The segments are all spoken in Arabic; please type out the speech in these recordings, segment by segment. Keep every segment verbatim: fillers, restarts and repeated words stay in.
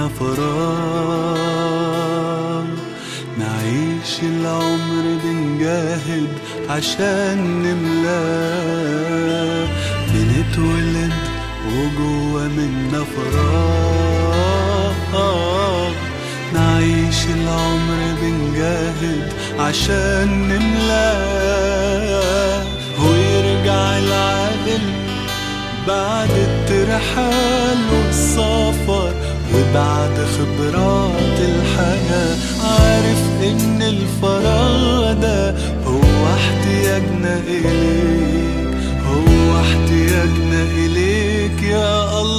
فراغ، نعيش العمر بنجاهد عشان نملاه، بنتولد وجوه منا فراغ، نعيش العمر بنجاهد عشان نملاه، ويرجع العقل بعد الترحال والسفر وبعد خبرات الحياة، عارف إن الفراغ ده هو احتياجنا إليك، هو احتياجنا إليك يا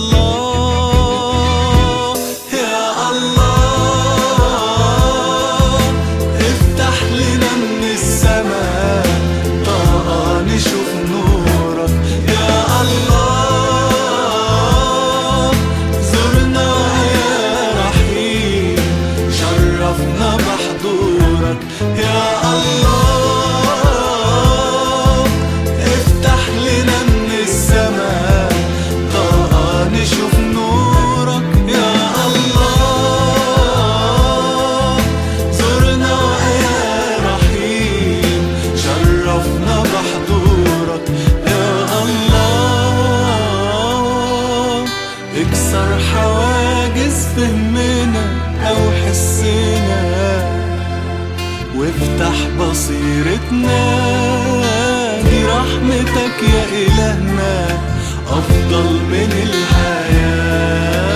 الله يا الله. افتح لنا من السماء طاقة نشوف نورك يا الله، زرنا يا رحيم شرفنا بحضورك يا الله. افتح لنا من السماء طاقة نشوف نورك يا الله، زرنا يا رحيم شرفنا بحضورك يا الله. اكسر حواجز فهمنا أو حسنا وافتح بصيرتنا، دي رحمتك يا إلهنا أفضل من الحياة.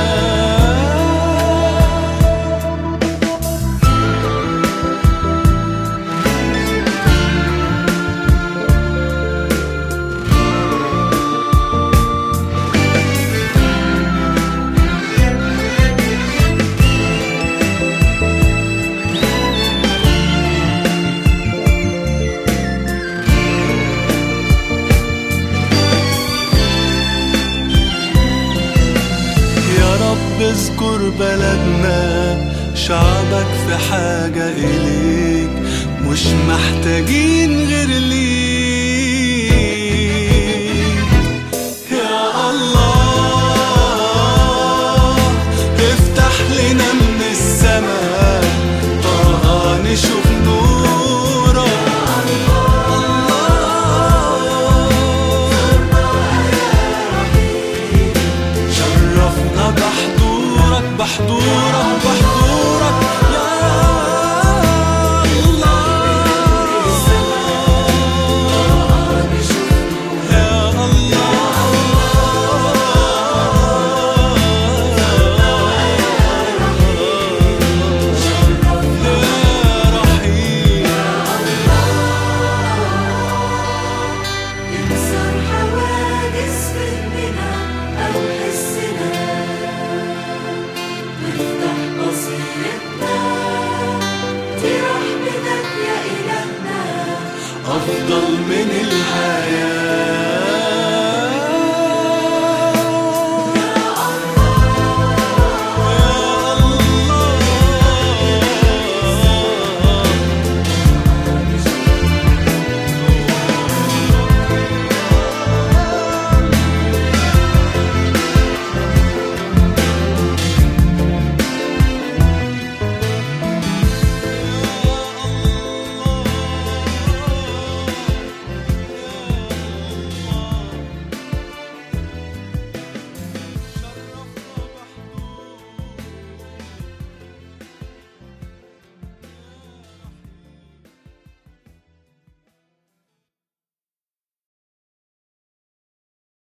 اذكر بلدنا شعبك في حاجة إليك، مش محتاجين غير ليك يا الله. افتح لنا من السماء طاقة نشوف نورك بحضورك بحضورك يا الله يا أفضل من الحياة.